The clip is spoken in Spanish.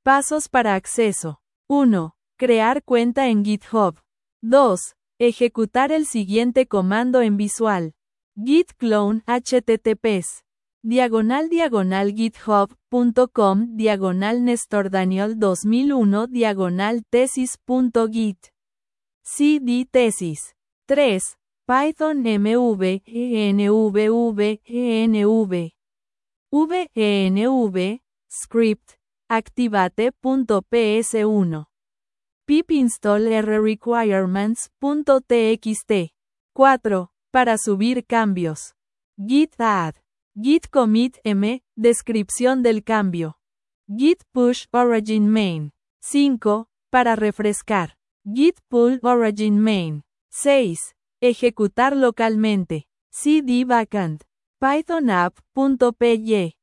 Pasos para acceso. 1. Crear cuenta en GitHub. 2. Ejecutar el siguiente comando en visual. Git clone https /github.com/Nestor Daniel 2001 /tesis.git cd tesis 3. Python mv env venv script activate.ps1 pip install rrequirements.txt 4. Para subir cambios. Git add. Git commit m, descripción del cambio. Git push origin main. 5. Para refrescar. Git pull origin main. 6. Ejecutar localmente. cd backend. Python app.py.